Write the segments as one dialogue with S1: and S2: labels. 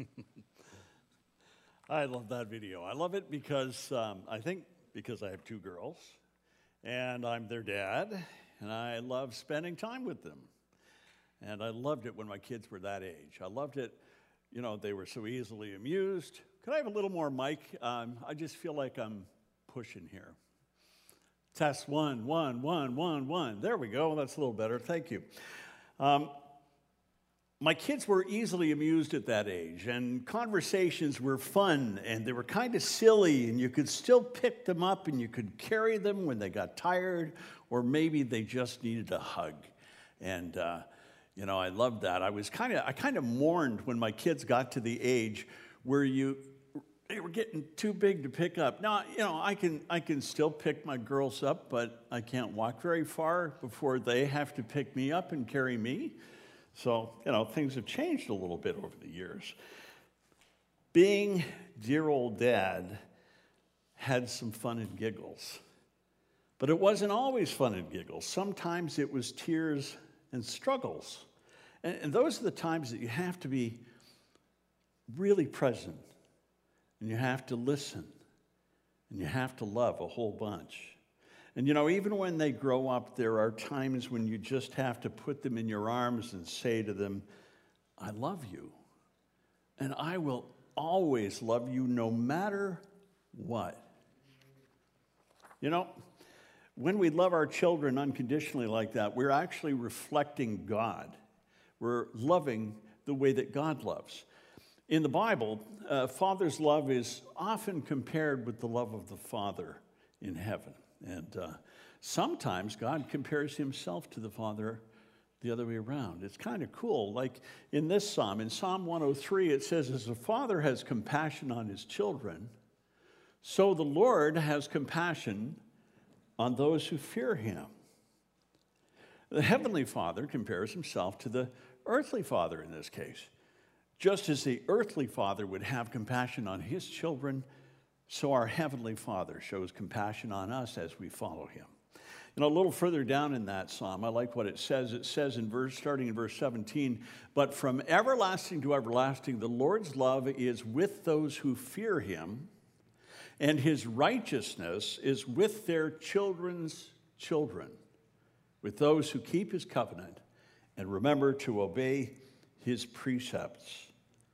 S1: I love that video. I love it because I think because I have two girls and I'm their dad and I love spending time with them. And I loved it when my kids were that age. I loved it, they were so easily amused. Could I have a little more mic? I just feel like I'm pushing here. Test 1, 1, 1, 1, 1. There we go. That's a little better. Thank you. My kids were easily amused at that age, and conversations were fun, and they were kind of silly, and you could still pick them up, and you could carry them when they got tired, or maybe they just needed a hug. And, I loved that. I kind of mourned when my kids got to the age where they were getting too big to pick up. Now, I can still pick my girls up, but I can't walk very far before they have to pick me up and carry me. So, things have changed a little bit over the years. Being dear old dad had some fun and giggles. But it wasn't always fun and giggles. Sometimes it was tears and struggles. And those are the times that you have to be really present. And you have to listen. And you have to love a whole bunch. And even when they grow up, there are times when you just have to put them in your arms and say to them, I love you. And I will always love you no matter what. When we love our children unconditionally like that, we're actually reflecting God. We're loving the way that God loves. In the Bible, Father's love is often compared with the love of the Father in heaven. And sometimes God compares himself to the Father the other way around. It's kind of cool. Like in this psalm, in Psalm 103, it says, as a father has compassion on his children, so the Lord has compassion on those who fear him. The Heavenly Father compares himself to the earthly father in this case. Just as the earthly father would have compassion on his children, so our Heavenly Father shows compassion on us as we follow him. A little further down in that psalm, I like what it says. It says starting in verse 17, but from everlasting to everlasting, the Lord's love is with those who fear him, and his righteousness is with their children's children, with those who keep his covenant and remember to obey his precepts.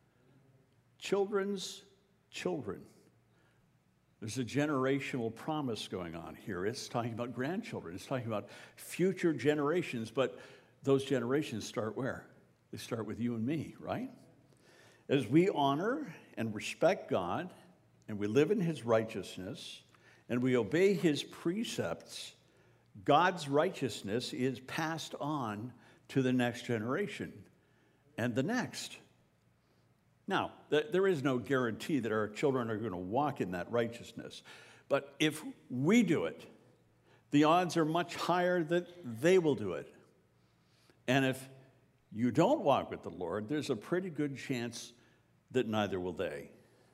S1: Children's children. There's a generational promise going on here. It's talking about grandchildren. It's talking about future generations, but those generations start where? They start with you and me, right? As we honor and respect God, and we live in his righteousness, and we obey his precepts, God's righteousness is passed on to the next generation and the next. Now, there is no guarantee that our children are going to walk in that righteousness. But if we do it, the odds are much higher that they will do it. And if you don't walk with the Lord, there's a pretty good chance that neither will they.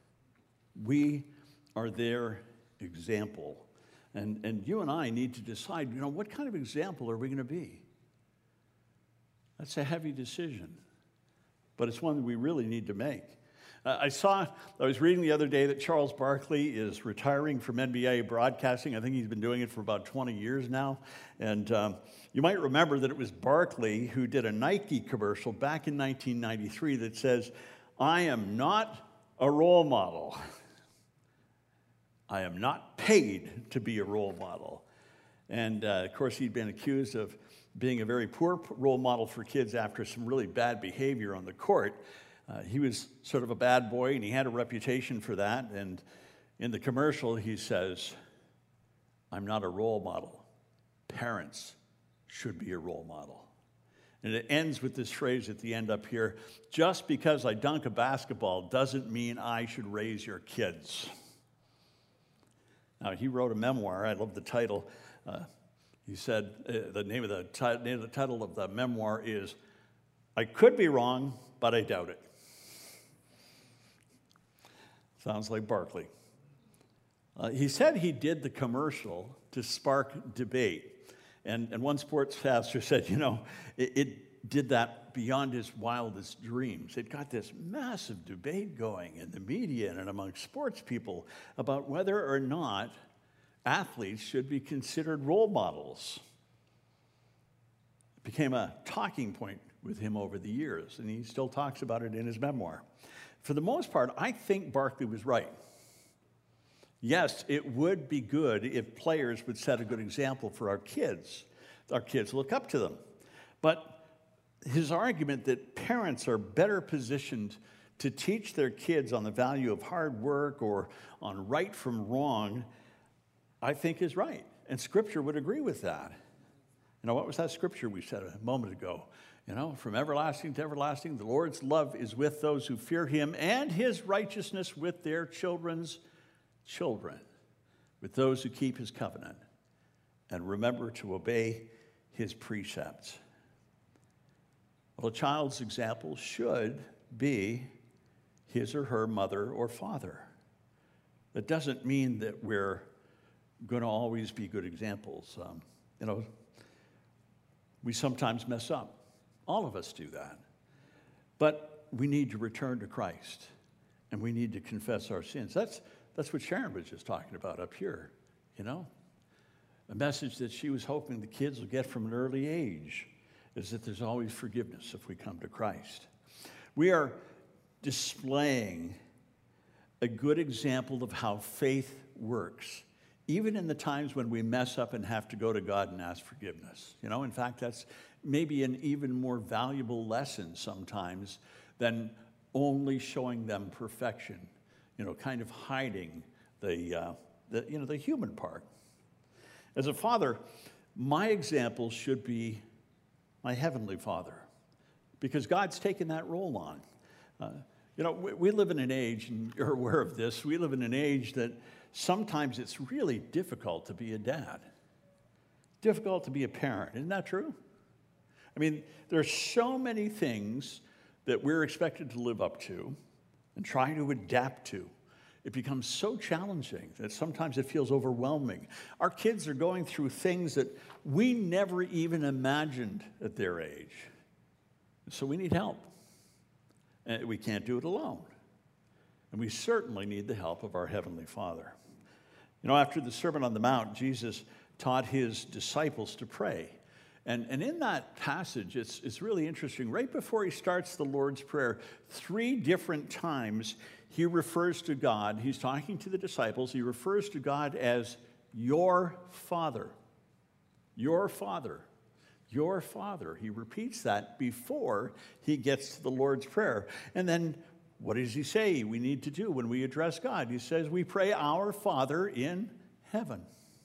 S1: We are their example. And you and I need to decide, what kind of example are we going to be? That's a heavy decision. But it's one that we really need to make. I was reading the other day that Charles Barkley is retiring from NBA broadcasting. I think he's been doing it for about 20 years now. And you might remember that it was Barkley who did a Nike commercial back in 1993 that says, I am not a role model. I am not paid to be a role model. And, of course, he'd been accused of being a very poor role model for kids after some really bad behavior on the court. He was sort of a bad boy, and he had a reputation for that. And in the commercial, he says, I'm not a role model. Parents should be a role model. And it ends with this phrase at the end up here, just because I dunk a basketball doesn't mean I should raise your kids. Now, he wrote a memoir. I love the title. He said the name of the title of the memoir is, I could be wrong, but I doubt it. Sounds like Barkley. He said he did the commercial to spark debate. And one sportscaster said, it did that beyond his wildest dreams. It got this massive debate going in the media and among sports people about whether or not athletes should be considered role models. It became a talking point with him over the years, and he still talks about it in his memoir. For the most part, I think Barkley was right. Yes, it would be good if players would set a good example for our kids. Our kids look up to them. But his argument that parents are better positioned to teach their kids on the value of hard work or on right from wrong, I think is right. And Scripture would agree with that. You know, what was that scripture we said a moment ago? You know, from everlasting to everlasting, the Lord's love is with those who fear him, and his righteousness with their children's children, with those who keep his covenant and remember to obey his precepts. Well, a child's example should be his or her mother or father. That doesn't mean that we're going to always be good examples. You know, we sometimes mess up. All of us do that. But we need to return to Christ, and we need to confess our sins. That's what Sharon was just talking about up here, you know? A message that she was hoping the kids will get from an early age is that there's always forgiveness if we come to Christ. We are displaying a good example of how faith works, even in the times when we mess up and have to go to God and ask forgiveness. You know, in fact, that's maybe an even more valuable lesson sometimes than only showing them perfection, you know, kind of hiding the human part. As a father, my example should be my Heavenly Father, because God's taken that role on. You know, we live in an age, and you're aware of this, we live in an age that sometimes it's really difficult to be a dad, difficult to be a parent. Isn't that true? I mean, there's so many things that we're expected to live up to and try to adapt to. It becomes so challenging that sometimes it feels overwhelming. Our kids are going through things that we never even imagined at their age. So we need help. And we can't do it alone. And we certainly need the help of our Heavenly Father. You know, after the Sermon on the Mount, Jesus taught his disciples to pray. And in that passage, it's really interesting. Right before he starts the Lord's Prayer, 3 different times he refers to God. He's talking to the disciples. He refers to God as your Father. Your Father. Your Father. He repeats that before he gets to the Lord's Prayer. And then what does he say we need to do when we address God? He says we pray, our Father in heaven.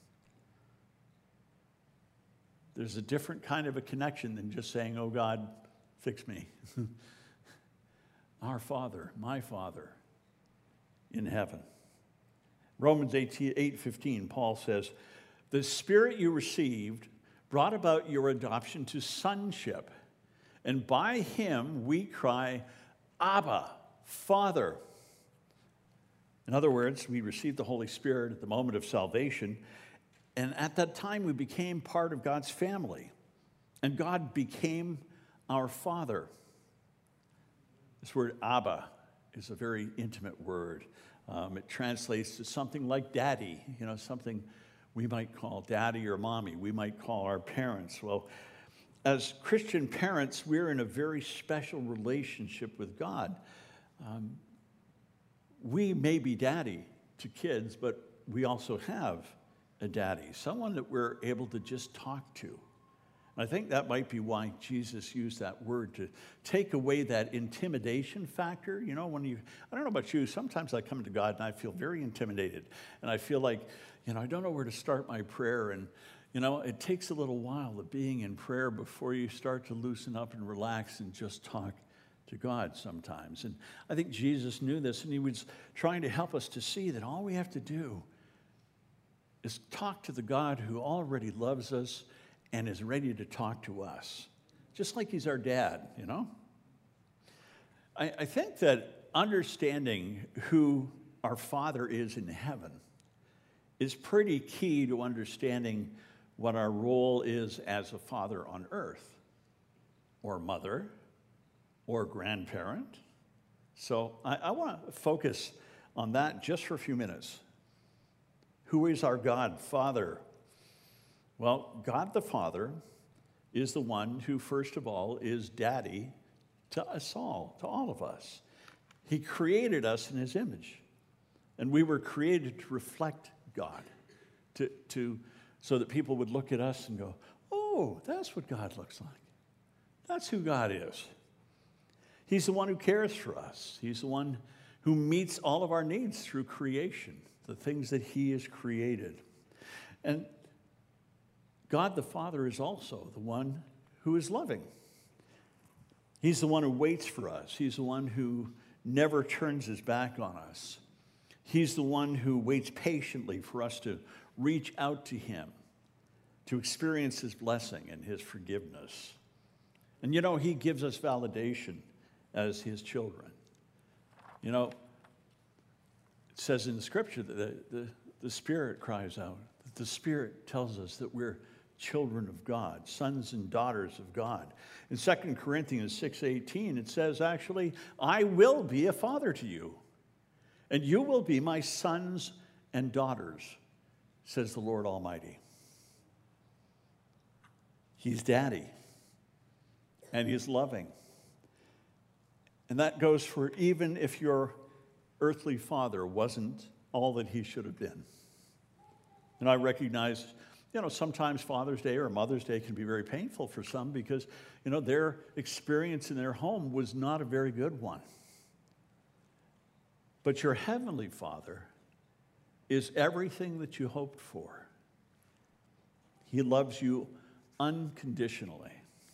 S1: There's a different kind of a connection than just saying, oh, God, fix me. Our Father, my Father in heaven. Romans 8:15, Paul says, the Spirit you received brought about your adoption to sonship, and by him we cry, Abba, Father. In other words, we received the Holy Spirit at the moment of salvation, and at that time we became part of God's family, and God became our Father. This word Abba is a very intimate word. It translates to something like daddy, you know, something we might call daddy or mommy. We might call our parents. Well, as Christian parents, we're in a very special relationship with God. We may be daddy to kids, but we also have a daddy, someone that we're able to just talk to. And I think that might be why Jesus used that word, to take away that intimidation factor. You know, I don't know about you, sometimes I come to God and I feel very intimidated. And I feel like, you know, I don't know where to start my prayer. And, you know, it takes a little while of being in prayer before you start to loosen up and relax and just talk to God sometimes. And I think Jesus knew this, and he was trying to help us to see that all we have to do is talk to the God who already loves us and is ready to talk to us, just like he's our dad, you know? I think that understanding who our Father is in heaven is pretty key to understanding what our role is as a father on earth, or mother, or grandparent. So I want to focus on that just for a few minutes. Who is our God, Father? Well, God the Father is the one who, first of all, is daddy to us all, to all of us. He created us in his image, and we were created to reflect God, so that people would look at us and go, oh, that's what God looks like. That's who God is. He's the one who cares for us. He's the one who meets all of our needs through creation, the things that he has created. And God the Father is also the one who is loving. He's the one who waits for us. He's the one who never turns his back on us. He's the one who waits patiently for us to reach out to him, to experience his blessing and his forgiveness. And you know, he gives us validation as his children. You know, it says in the scripture that the Spirit cries out, that the Spirit tells us that we're children of God, sons and daughters of God. In 2 Corinthians 6:18, it says, actually, I will be a father to you, and you will be my sons and daughters, says the Lord Almighty. He's daddy, and he's loving. And that goes for even if your earthly father wasn't all that he should have been. And I recognize, you know, sometimes Father's Day or Mother's Day can be very painful for some because, you know, their experience in their home was not a very good one. But your heavenly Father is everything that you hoped for. He loves you unconditionally.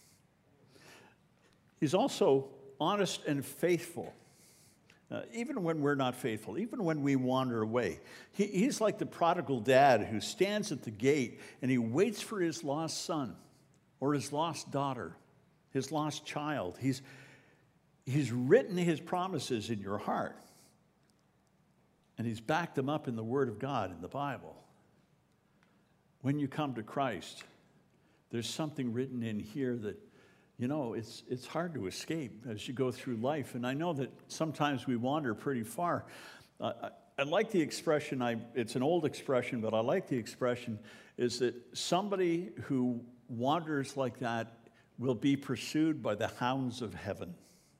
S1: He's also honest and faithful, even when we're not faithful, even when we wander away. He's like the prodigal dad who stands at the gate and he waits for his lost son or his lost daughter, his lost child. He's written his promises in your heart, and he's backed them up in the Word of God, in the Bible. When you come to Christ, there's something written in here that, you know, it's hard to escape as you go through life. And I know that sometimes we wander pretty far. I like the expression, it's an old expression, but I like the expression, is that somebody who wanders like that will be pursued by the hounds of heaven.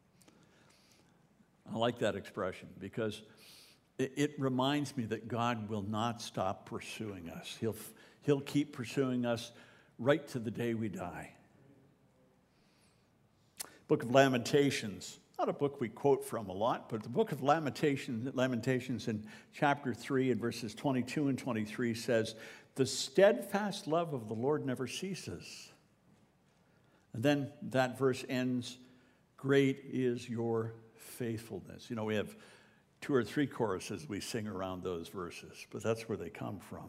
S1: I like that expression because it reminds me that God will not stop pursuing us. He'll keep pursuing us right to the day we die. Book of Lamentations, not a book we quote from a lot, but the book of Lamentations in chapter 3 and verses 22 and 23 says, the steadfast love of the Lord never ceases. And then that verse ends, great is your faithfulness. You know, we have 2 or 3 choruses we sing around those verses, but that's where they come from.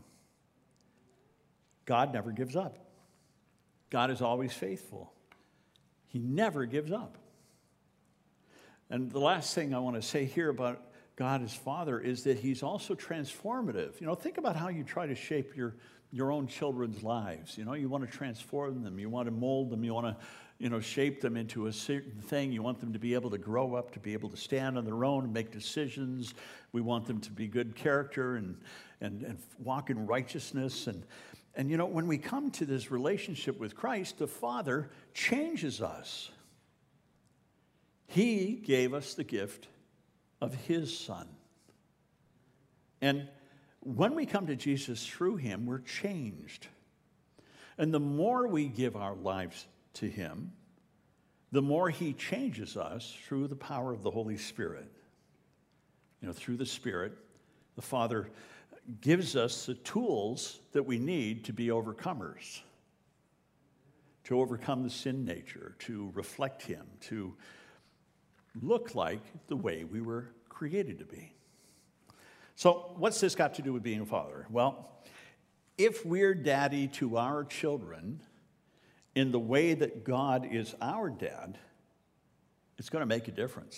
S1: God never gives up. God is always faithful. He never gives up. And the last thing I want to say here about God as Father is that he's also transformative. You know, think about how you try to shape your own children's lives. You know, you want to transform them. You want to mold them. You want to, you know, shape them into a certain thing. You want them to be able to grow up, to be able to stand on their own and make decisions. We want them to be good character and walk in righteousness. And, you know, when we come to this relationship with Christ, the Father changes us. He gave us the gift of his Son. And when we come to Jesus through him, we're changed. And the more we give our lives to him, the more he changes us through the power of the Holy Spirit. You know, through the Spirit, the Father gives us the tools that we need to be overcomers, to overcome the sin nature, to reflect him, to look like the way we were created to be. So what's this got to do with being a father? Well, if we're daddy to our children in the way that God is our dad, it's going to make a difference.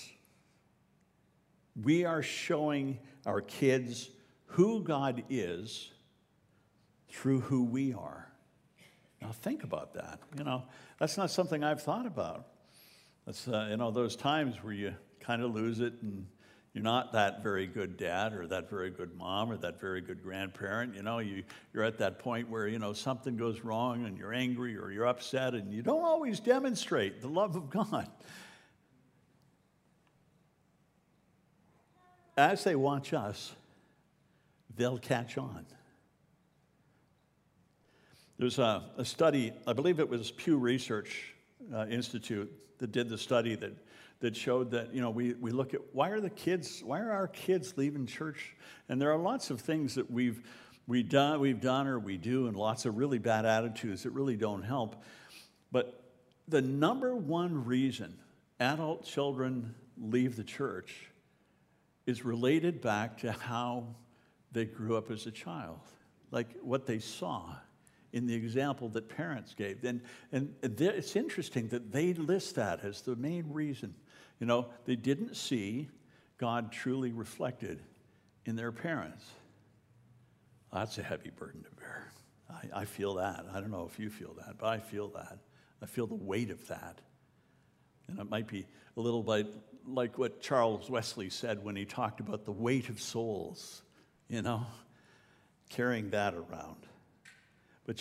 S1: We are showing our kids who God is through who we are. Now think about that. You know, that's not something I've thought about. That's, those times where you kind of lose it and you're not that very good dad or that very good mom or that very good grandparent. You're at that point where, something goes wrong and you're angry or you're upset and you don't always demonstrate the love of God. As they watch us, they'll catch on. There's a study, I believe it was Pew Research Institute that did the study that showed that, we look at why are our kids leaving church? And there are lots of things that we've done or we do, and lots of really bad attitudes that really don't help. But the number one reason adult children leave the church is related back to how they grew up as a child, like what they saw in the example that parents gave. And it's interesting that they list that as the main reason. They didn't see God truly reflected in their parents. That's a heavy burden to bear. I feel that. I don't know if you feel that, but I feel that. I feel the weight of that. And it might be a little bit like what Charles Wesley said when he talked about the weight of souls, carrying that around. But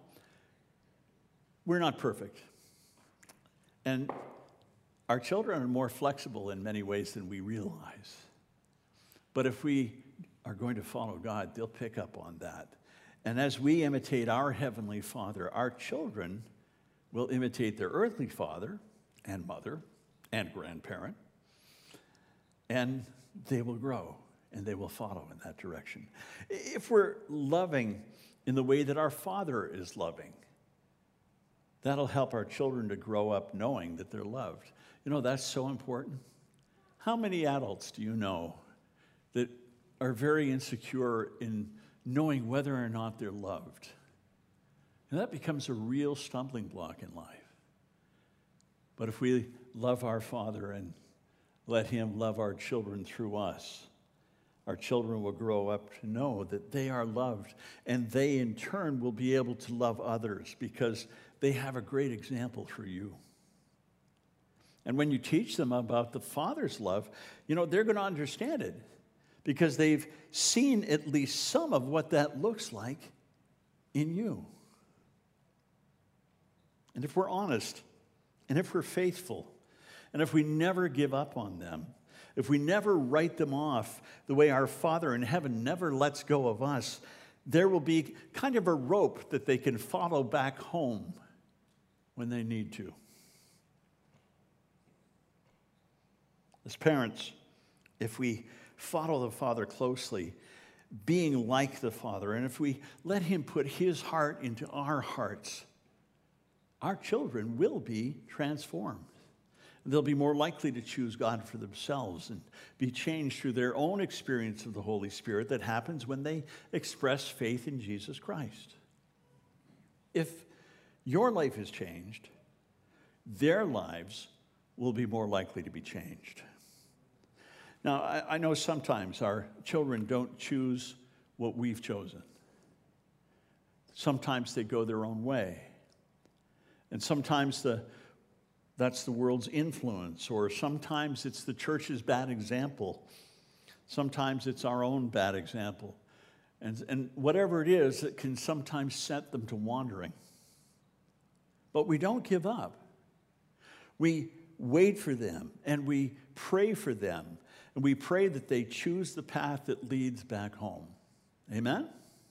S1: we're not perfect. And our children are more flexible in many ways than we realize. But if we are going to follow God, they'll pick up on that. And as we imitate our Heavenly Father, our children will imitate their earthly father and mother and grandparent, and they will grow and they will follow in that direction. If we're loving in the way that our Father is loving, that'll help our children to grow up knowing that they're loved. That's so important. How many adults do you know that are very insecure in knowing whether or not they're loved? And that becomes a real stumbling block in life. But if we love our Father and let Him love our children through us, our children will grow up to know that they are loved, and they in turn will be able to love others because they have a great example through you. And when you teach them about the Father's love, they're going to understand it because they've seen at least some of what that looks like in you. And if we're honest, and if we're faithful, and if we never give up on them, if we never write them off the way our Father in heaven never lets go of us, there will be kind of a rope that they can follow back home when they need to. As parents, if we follow the Father closely, being like the Father, and if we let Him put His heart into our hearts, our children will be transformed. They'll be more likely to choose God for themselves and be changed through their own experience of the Holy Spirit that happens when they express faith in Jesus Christ. If your life is changed, their lives will be more likely to be changed. Now, I know sometimes our children don't choose what we've chosen. Sometimes they go their own way. And sometimes that's the world's influence, or sometimes it's the church's bad example. Sometimes it's our own bad example. And whatever it is, it can sometimes set them to wandering. But we don't give up. We wait for them, and we pray for them, and we pray that they choose the path that leads back home. Amen?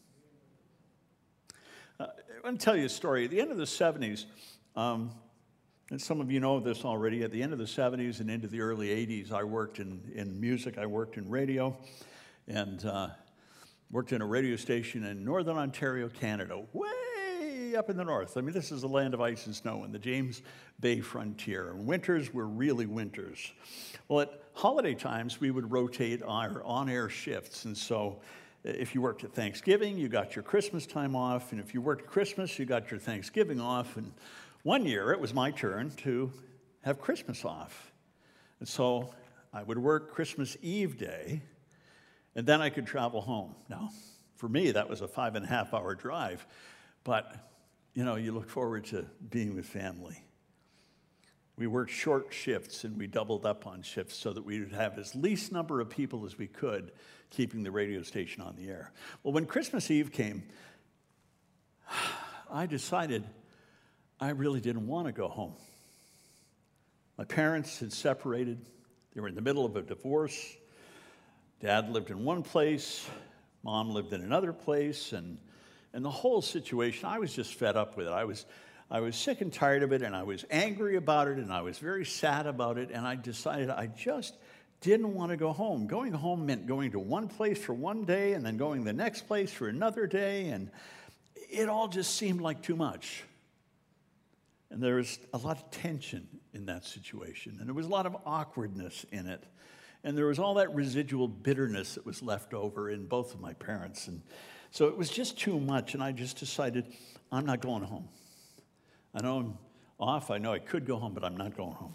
S1: I want to tell you a story. At the end of the 70s, and some of you know this already, at the end of the 70s and into the early 80s, I worked in music, I worked in radio, and worked in a radio station in Northern Ontario, Canada, way up in the north. I mean, this is the land of ice and snow in the James Bay frontier. And winters were really winters. Well, at holiday times, we would rotate our on-air shifts. And so if you worked at Thanksgiving, you got your Christmas time off. And if you worked Christmas, you got your Thanksgiving off. And one year, it was my turn to have Christmas off. And so I would work Christmas Eve day, and then I could travel home. Now, for me, that was a 5.5-hour drive. But, you look forward to being with family. We worked short shifts, and we doubled up on shifts so that we would have as least number of people as we could keeping the radio station on the air. Well, when Christmas Eve came, I decided I really didn't want to go home. My parents had separated. They were in the middle of a divorce. Dad lived in one place. Mom lived in another place. And the whole situation, I was just fed up with it. I was sick and tired of it, and I was angry about it, and I was very sad about it, and I decided I just didn't want to go home. Going home meant going to one place for one day and then going the next place for another day, and it all just seemed like too much. And there was a lot of tension in that situation, and there was a lot of awkwardness in it, and there was all that residual bitterness that was left over in both of my parents. And so it was just too much, and I just decided I'm not going home. I know I'm off. I know I could go home, but I'm not going home.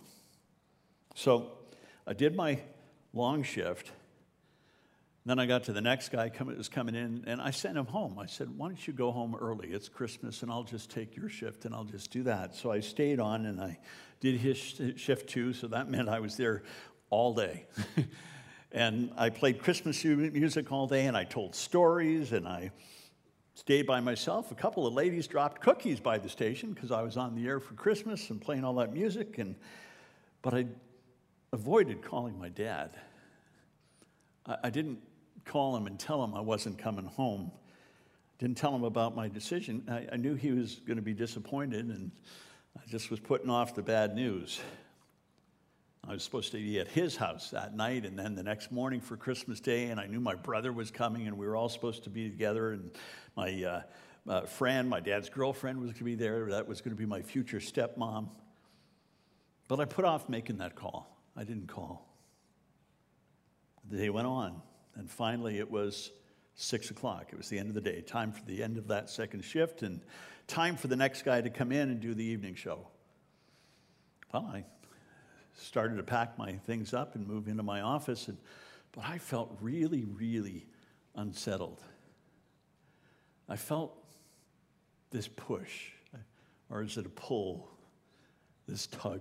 S1: So I did my long shift. Then I got to the next guy that was coming in, and I sent him home. I said, why don't you go home early? It's Christmas, and I'll just take your shift, and I'll just do that. So I stayed on, and I did his shift too, so that meant I was there all day. And I played Christmas music all day, and I told stories, and I stayed by myself. A couple of ladies dropped cookies by the station because I was on the air for Christmas and playing all that music. But I avoided calling my dad. I didn't call him and tell him I wasn't coming home. Didn't tell him about my decision. I knew he was going to be disappointed, and I just was putting off the bad news. I was supposed to be at his house that night, and then the next morning for Christmas Day, and I knew my brother was coming, and we were all supposed to be together, and my friend, my dad's girlfriend, was going to be there. That was going to be my future stepmom. But I put off making that call. I didn't call. The day went on, and finally it was 6 o'clock. It was the end of the day, time for the end of that second shift, and time for the next guy to come in and do the evening show. Well, I started to pack my things up and move into my office, but I felt really, really unsettled. I felt this push, or is it a pull, this tug.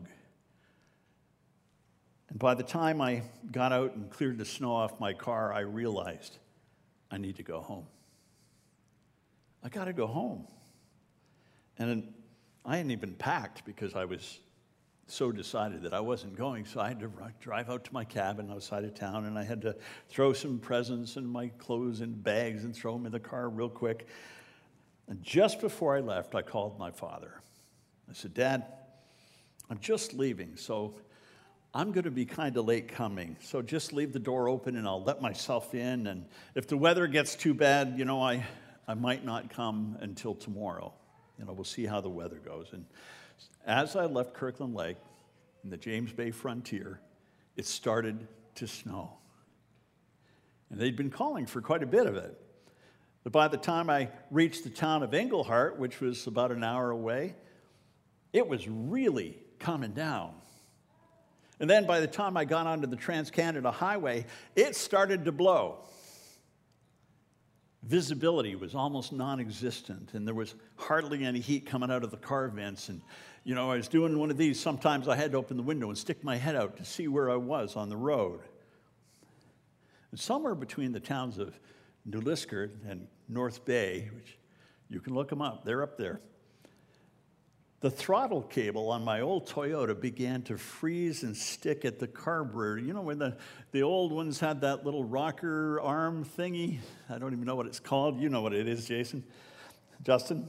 S1: And by the time I got out and cleared the snow off my car, I realized I need to go home. I got to go home. And I hadn't even packed because I was so decided that I wasn't going, so I had to drive out to my cabin outside of town, and I had to throw some presents and my clothes in bags and throw them in the car real quick. And just before I left, I called my father. I said, Dad, I'm just leaving, so I'm going to be kind of late coming, so just leave the door open and I'll let myself in, and if the weather gets too bad, I might not come until tomorrow. We'll see how the weather goes. And as I left Kirkland Lake in the James Bay frontier, it started to snow. And they'd been calling for quite a bit of it. But by the time I reached the town of Englehart, which was about an hour away, it was really coming down. And then by the time I got onto the Trans-Canada Highway, it started to blow. Visibility was almost non-existent, and there was hardly any heat coming out of the car vents. And, I was doing one of these. Sometimes I had to open the window and stick my head out to see where I was on the road. And somewhere between the towns of New Liskeard and North Bay, which you can look them up, they're up there, the throttle cable on my old Toyota began to freeze and stick at the carburetor. When the old ones had that little rocker arm thingy? I don't even know what it's called. You know what it is, Justin?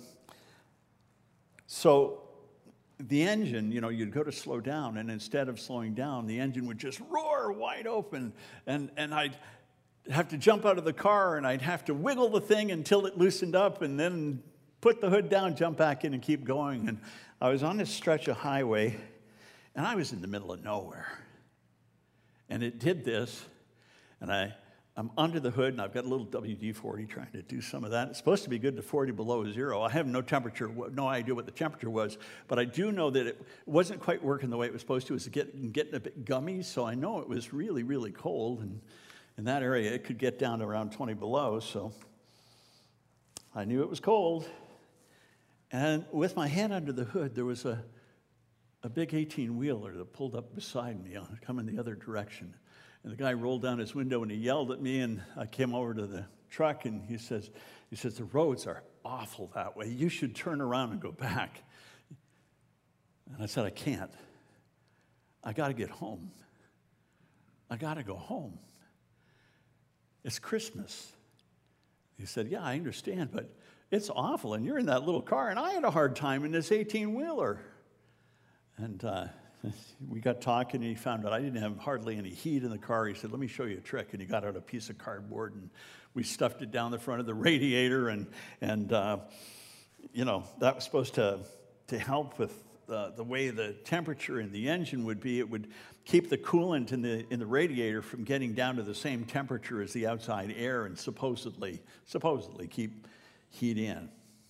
S1: So the engine, you'd go to slow down, and instead of slowing down, the engine would just roar wide open, and I'd have to jump out of the car, and I'd have to wiggle the thing until it loosened up, and then put the hood down, jump back in, and keep going. And I was on this stretch of highway, and I was in the middle of nowhere. And it did this, and I'm under the hood, and I've got a little WD-40 trying to do some of that. It's supposed to be good to 40 below zero. I have no idea what the temperature was, but I do know that it wasn't quite working the way it was supposed to. It was getting a bit gummy, so I know it was really, really cold, and in that area, it could get down to around 20 below, so I knew it was cold. And with my hand under the hood, there was a a big 18-wheeler that pulled up beside me, coming the other direction. And the guy rolled down his window and he yelled at me, and I came over to the truck, and he says, the roads are awful that way. You should turn around and go back. And I said, I can't. I got to get home. I got to go home. It's Christmas. He said, yeah, I understand, but it's awful, and you're in that little car, and I had a hard time in this 18-wheeler. And we got talking, and he found out I didn't have hardly any heat in the car. He said, let me show you a trick. And he got out a piece of cardboard, and we stuffed it down the front of the radiator, and that was supposed to help with the way the temperature in the engine would be. It would keep the coolant in the radiator from getting down to the same temperature as the outside air, and supposedly keep heat in.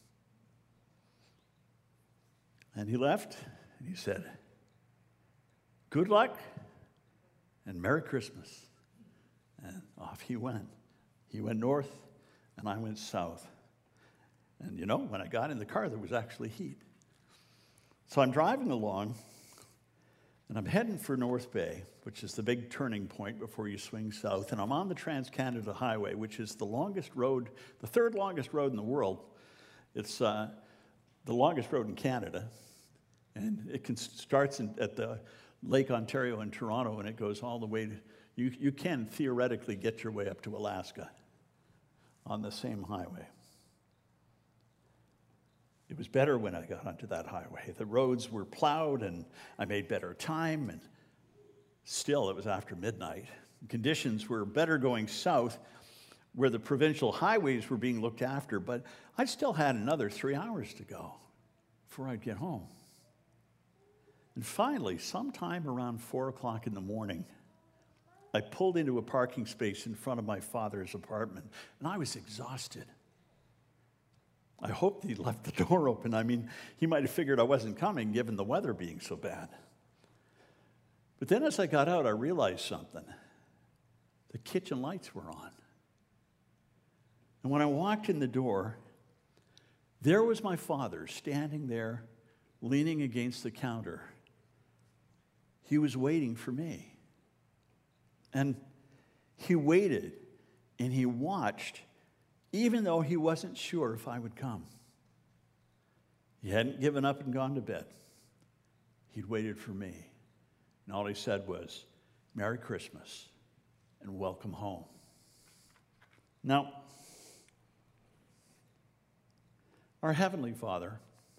S1: And he left, and he said, good luck and Merry Christmas. And off he went. He went north, and I went south. And when I got in the car, there was actually heat. So I'm driving along, and I'm heading for North Bay, which is the big turning point before you swing south. And I'm on the Trans-Canada Highway, which is the longest road, the third longest road in the world. It's the longest road in Canada. And it starts at the Lake Ontario in Toronto, and it goes all the way to, you can theoretically get your way up to Alaska on the same highway. It was better when I got onto that highway. The roads were plowed, and I made better time, and still it was after midnight. Conditions were better going south, where the provincial highways were being looked after, but I still had another 3 hours to go before I'd get home. And finally, sometime around 4 o'clock in the morning, I pulled into a parking space in front of my father's apartment, and I was exhausted. I hoped he left the door open. I mean, he might have figured I wasn't coming, given the weather being so bad. But then as I got out, I realized something. The kitchen lights were on. And when I walked in the door, there was my father standing there, leaning against the counter. He was waiting for me. And he waited, and he watched, even though he wasn't sure if I would come. He hadn't given up and gone to bed. He'd waited for me. And all he said was, Merry Christmas and welcome home. Now, our Heavenly Father,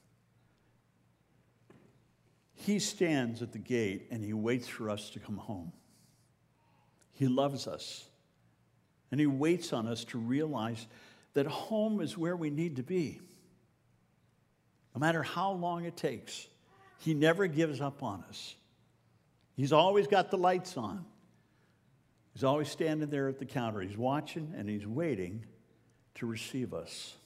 S1: He stands at the gate and He waits for us to come home. He loves us, and He waits on us to realize that home is where we need to be. No matter how long it takes, He never gives up on us. He's always got the lights on. He's always standing there at the counter. He's watching and He's waiting to receive us.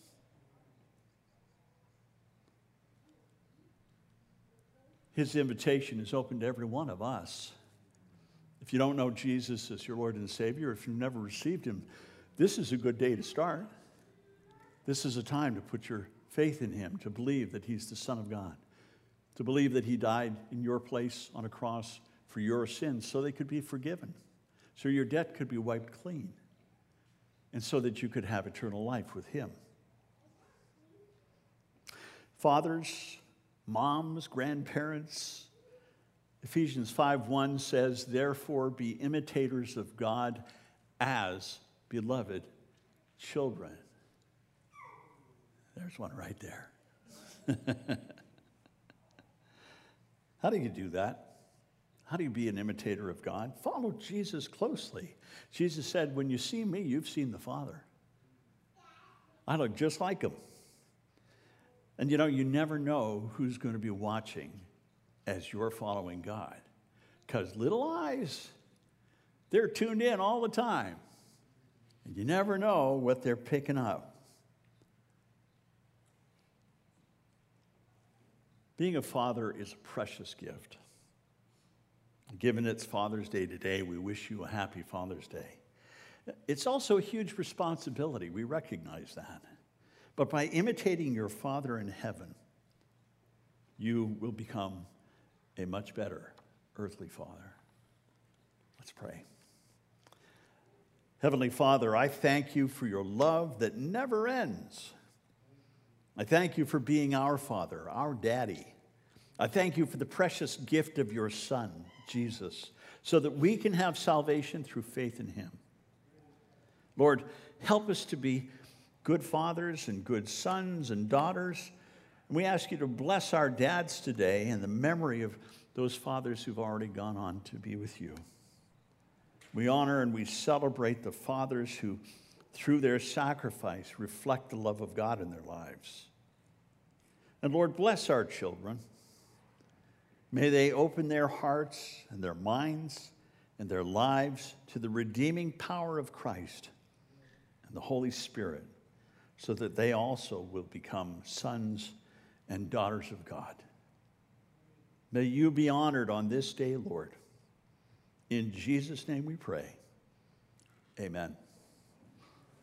S1: His invitation is open to every one of us. If you don't know Jesus as your Lord and Savior, if you've never received Him, this is a good day to start. This is a time to put your faith in Him, to believe that He's the Son of God, to believe that He died in your place on a cross for your sins so they could be forgiven, so your debt could be wiped clean, and so that you could have eternal life with Him. Fathers, moms, grandparents, Ephesians 5:1 says, therefore be imitators of God as beloved children. There's one right there. How do you do that? How do you be an imitator of God? Follow Jesus closely. Jesus said, when you see me, you've seen the Father. I look just like Him. And you never know who's going to be watching as you're following God. Because little eyes, they're tuned in all the time. And you never know what they're picking up. Being a father is a precious gift. Given it's Father's Day today, we wish you a happy Father's Day. It's also a huge responsibility. We recognize that. But by imitating your Father in heaven, you will become a much better earthly father. Let's pray. Heavenly Father, I thank you for your love that never ends. I thank you for being our Father, our Daddy. I thank you for the precious gift of your Son, Jesus, so that we can have salvation through faith in him. Lord, help us to be good fathers and good sons and daughters. And we ask you to bless our dads today in the memory of those fathers who've already gone on to be with you. We honor and we celebrate the fathers who, through their sacrifice, reflect the love of God in their lives. And Lord, bless our children. May they open their hearts and their minds and their lives to the redeeming power of Christ and the Holy Spirit, so that they also will become sons and daughters of God. May you be honored on this day, Lord. In Jesus' name we pray. Amen.